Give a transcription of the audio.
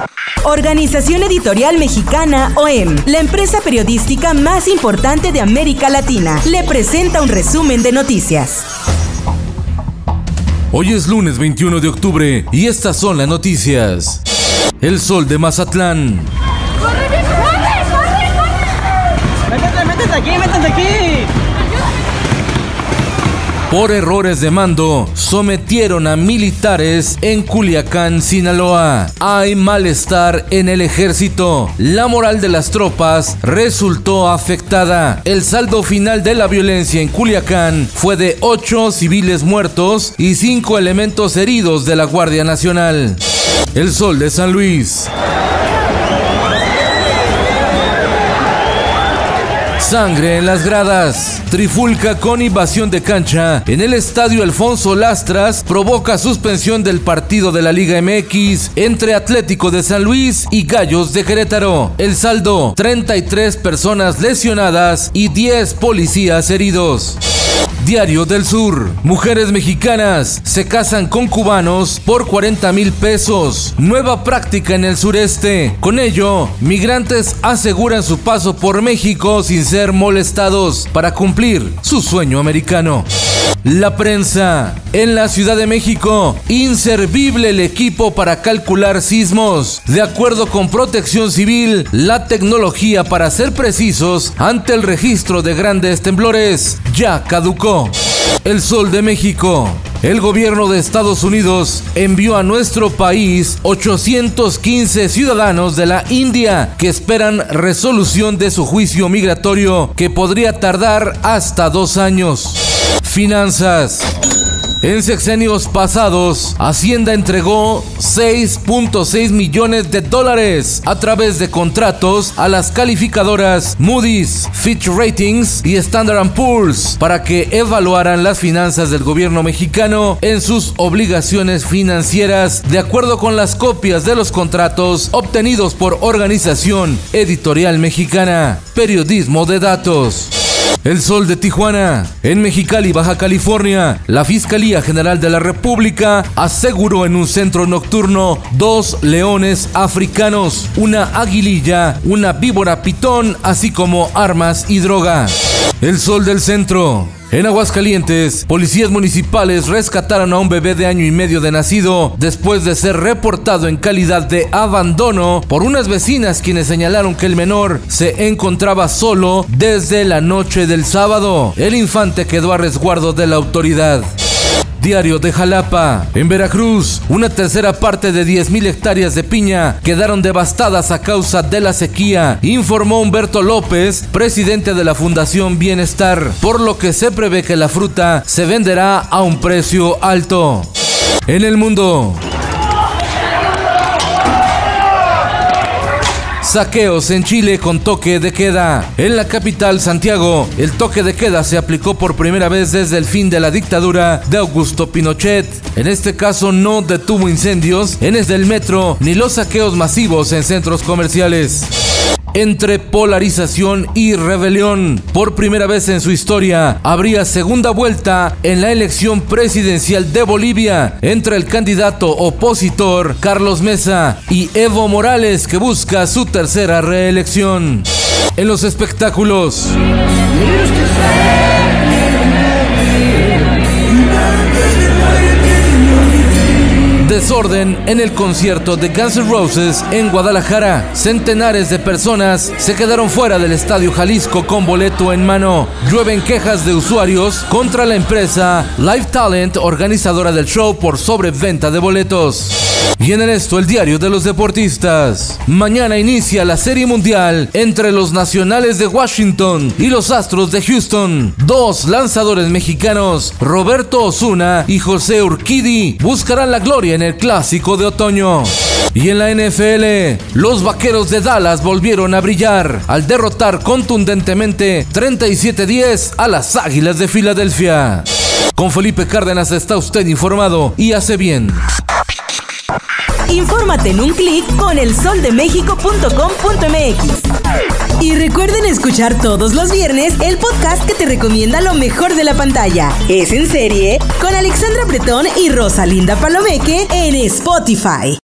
Organización Editorial Mexicana OEM, la empresa periodística más importante de América Latina, le presenta un resumen de noticias. Hoy es lunes 21 de octubre y estas son las noticias. El Sol de Mazatlán. ¡Corre, corre! ¡Métete aquí! Por errores de mando, sometieron a militares en Culiacán, Sinaloa. Hay malestar en el ejército. La moral de las tropas resultó afectada. El saldo final de la violencia en Culiacán fue de 8 civiles muertos y 5 elementos heridos de la Guardia Nacional. El Sol de San Luis. Sangre en las gradas. Trifulca con invasión de cancha en el estadio Alfonso Lastras provoca suspensión del partido de la Liga MX entre Atlético de San Luis y Gallos de Querétaro. El saldo: 33 personas lesionadas y 10 policías heridos. Diario del Sur. Mujeres mexicanas se casan con cubanos por 40,000 pesos. Nueva práctica en el sureste. Con ello, migrantes aseguran su paso por México sin ser molestados para cumplir su sueño americano. La prensa. En la Ciudad de México, inservible el equipo para calcular sismos. De acuerdo con Protección Civil, la tecnología para ser precisos ante el registro de grandes temblores ya caducó. El Sol de México. El gobierno de Estados Unidos envió a nuestro país 815 ciudadanos de la India que esperan resolución de su juicio migratorio que podría tardar hasta 2 años. Finanzas. En sexenios pasados, Hacienda entregó $6.6 millones a través de contratos a las calificadoras Moody's, Fitch Ratings y Standard & Poor's para que evaluaran las finanzas del gobierno mexicano en sus obligaciones financieras, de acuerdo con las copias de los contratos obtenidos por Organización Editorial Mexicana. Periodismo de datos. El Sol de Tijuana. En Mexicali, Baja California, la Fiscalía General de la República aseguró en un centro nocturno 2 leones africanos, una aguililla, una víbora pitón, así como armas y droga. El Sol del Centro. En Aguascalientes, policías municipales rescataron a un bebé de 1 año y medio de nacido después de ser reportado en calidad de abandono por unas vecinas quienes señalaron que el menor se encontraba solo desde la noche del sábado. El infante quedó a resguardo de la autoridad. Diario de Jalapa. En Veracruz, una tercera parte de 10,000 hectáreas de piña quedaron devastadas a causa de la sequía, informó Humberto López, presidente de la Fundación Bienestar, por lo que se prevé que la fruta se venderá a un precio alto. En el mundo. Saqueos en Chile con toque de queda. En la capital, Santiago, el toque de queda se aplicó por primera vez desde el fin de la dictadura de Augusto Pinochet. En este caso no detuvo incendios en el metro ni los saqueos masivos en centros comerciales. Entre polarización y rebelión, por primera vez en su historia, habría segunda vuelta en la elección presidencial de Bolivia entre el candidato opositor Carlos Mesa y Evo Morales, que busca su tercera reelección. En los espectáculos. Desorden en el concierto de Guns N' Roses en Guadalajara. Centenares de personas se quedaron fuera del Estadio Jalisco con boleto en mano. Llueven quejas de usuarios contra la empresa Live Talent, organizadora del show, por sobreventa de boletos. Y en esto, el diario de los deportistas. Mañana inicia la Serie Mundial entre los Nacionales de Washington y los Astros de Houston. 2 lanzadores mexicanos, Roberto Osuna y José Urquidi, buscarán la gloria en el Clásico de Otoño. Y en la NFL, los Vaqueros de Dallas volvieron a brillar al derrotar contundentemente 37-10 a las Águilas de Filadelfia. Con Felipe Cárdenas está usted informado y hace bien. Infórmate en un clic con elsoldemexico.com.mx. Y recuerden escuchar todos los viernes el podcast que te recomienda lo mejor de la pantalla. Es en serie con Alexandra Bretón y Rosalinda Palomeque en Spotify.